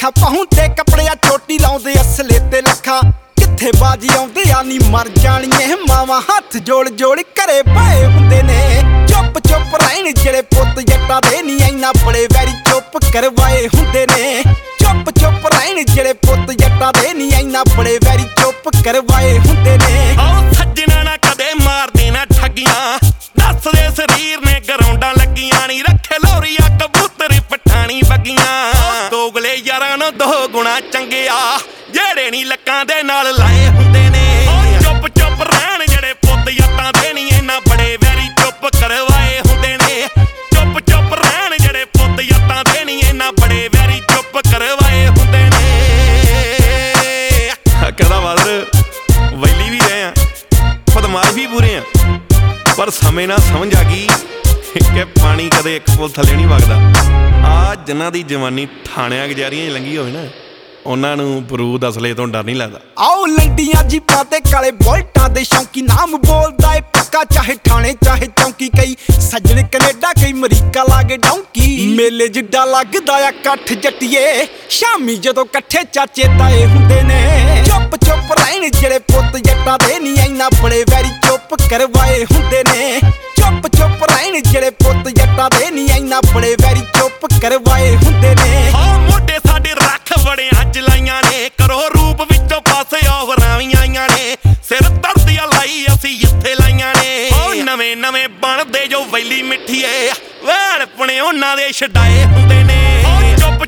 ਲੱਖਾਂ ਪਾਉਂਦੇ ਕੱਪੜੇ ਆ ਚੋਟੀ ਲਾਉਂਦੇ ਅਸਲੇ ਤੇ ਲੱਖਾਂ ਕਿੱਥੇ ਬਾਜੀ ਆਉਂਦੇ ਆ ਨੀ ਮਰ ਜਾਣੀਏ ਮਾਵਾਂ ਹੱਥ ਜੋੜ ਜੋੜ ਘਰੇ ਪਏ ਹੁੰਦੇ ਨੇ ਚੁੱਪ ਚੁੱਪ ਰਹਿਣ ਜਿਹੜੇ ਪੁੱਤ ਜੱਟਾਂ ਦੇ ਨੀ ਇੰਨਾ ਬੜੇ ਵੈਰੀ ਚੁੱਪ ਕਰਵਾਏ ਹੁੰਦੇ ਨੇ ਚੁੱਪ ਚੁੱਪ ਰਹਿਣ ਜਿਹੜੇ ਪੁੱਤ ਜੱਟਾਂ ਦੇ ਨੀ ਇੰਨਾ ਬੜੇ ਵੈਰੀ ਚੁੱਪ ਕਰਵਾਏ ਹੁੰਦੇ ਨੇ ਸੱਜਣਾ ਨਾ ਕਦੇ ਮਾਰਦੇ ਨਾ ਠੱਗੀਆਂ ਦੱਸਦੇ ਸਰੀਰ ਨੇ ਗਰਾਉਂਡਾਂ ਲੱਗੀਆਂ ਨੀ ਰੱਖੇ ਲੋਰੀਆ ਕਬੂਤਰ ਪਠਾਣੀ ਬੱਗੀਆਂ ਦੋਗਲੇ ਯਾਰਾਂ ਨੂੰ ਦੋ ਗੁਣਾ ਚੰਗਿਆ ਜਿਹੜੇ ਨੀ ਲੱਕਾਂ ਦੇ ਨਾਲ ਲਾਏ ਹੁੰਦੇ ਨੇ ਚੁੱਪ ਚੁੱਪ ਰਹਿਣ ਜਿਹੜੇ ਪੁੱਤ ਜੱਟਾਂ ਦੇ ਨੀ ਇੰਨਾ ਬੜੇ ਵੈਰੀ ਚੁੱਪ ਕਰਵਾਏ ਹੁੰਦੇ ਨੇ ਚੁੱਪ ਚੁੱਪ ਰਹਿਣ ਜਿਹੜੇ ਪੁੱਤ ਜੱਟਾਂ ਦੇ ਨੀ ਇੰਨਾ ਬੜੇ ਵੈਰੀ ਚੁੱਪ ਕਰਵਾਏ ਹੁੰਦੇ ਨੇ ਕਹਿੰਦਾ ਬਾਦਰ ਵੈਲੀ ਵੀ ਰਹੇ ਆ ਬਦਮਾਸ਼ ਵੀ ਪੂਰੇ ਆ ਪਰ ਸਮੇਂ ਨਾਲ ਸਮਝ ਆ ਗਈ ਕਿ ਪਾਣੀ ਕਦੇ ਇੱਕ ਪੁੱਲ ਥੱਲੇ ਨਹੀਂ ਵਗਦਾ ਆ ਜਿਨ੍ਹਾਂ ਦੀ ਜਵਾਨੀ ਠਾਣਿਆਂ ਗੁਜ਼ਾਰੀਆਂ 'ਚ ਲੰਘੀ ਹੋਵੇ ਨਾ ਉਹਨਾਂ ਨੂੰ ਬਰੂਦ ਅਸਲੇ ਤੋਂ ਡਰ ਨਹੀਂ ਲੱਗਦਾ ਆਓ ਲੰਡੀਆਂ ਜੀਪਾਂ ਤੇ ਕਾਲੇ ਬੋਲਟਾਂ ਦੇ ਸ਼ੌਂਕੀ ਨਾਮ ਬੋਲਦਾ ਏ ਪੱਕਾ ਚਾਹੇ ਠਾਣੇ ਚਾਹੇ ਚੌਂਕੀ ਕਈ ਸੱਜਣ ਕੈਨੇਡਾ ਕਈ ਅਮਰੀਕਾ ਲਾਗੇ ਡੌਂਕੀ ਮੇਲੇ ਜਿੱਡਾ ਲੱਗਦਾ ਆ ਇਕੱਠ ਜੱਟੀਏ ਸ਼ਾਮੀ ਜਦੋਂ ਇਕੱਠੇ ਚਾਚੇ ਤਾਏ ਹੁੰਦੇ ਨੇ ਚੁੱਪ ਚੁੱਪ ਰਹਿਣ ਜਿਹੜੇ ਪੁੱਤ ਜੱਟਾਂ ਦੇ ਨੀ ਇੰਨਾ ਬੜੇ ਵੈਰੀ ਚੁੱਪ ਕਰਵਾਏ ਹੁੰਦੇ ਨੇ ਚੁੱਪ ਚੁੱਪ ਰਹਿਣ ਜਿਹੜੇ ਪੁੱਤ ਜੱਟਾਂ ਦੇ ਨੀ ਇੰਨਾ ਬੜੇ ਵੈਰੀ ਚੁੱਪ ਕਰਵਾਏ ਹੁੰਦੇ ਨੇ ਮੋਢੇ ਸਾਡੇ ਰੱਖ ਬੜੇ ਅੱਜ ਲਾਈਆਂ ਨੇ ਕਰੋ ਰੂਪ ਵਿੱਚੋਂ ਪਾਸੇ ਔਵਰਾਂ ਵੀ ਆਈਆਂ ਨੇ ਸਿਰ ਧਰਦੀਆਂ ਲਾਈ ਅਸੀਂ ਇੱਥੇ ਲਾਈਆਂ ਨੇ ਨਵੇਂ ਨਵੇਂ ਬਣਦੇ ਜੋ ਵੈਲੀ ਮਿੱਠੀਏ ਵੈਣ ਪੁਣੇ ਉਹਨਾਂ ਦੇ ਛਡਾਏ ਹੁੰਦੇ ਨੇ ਚੁੱਪ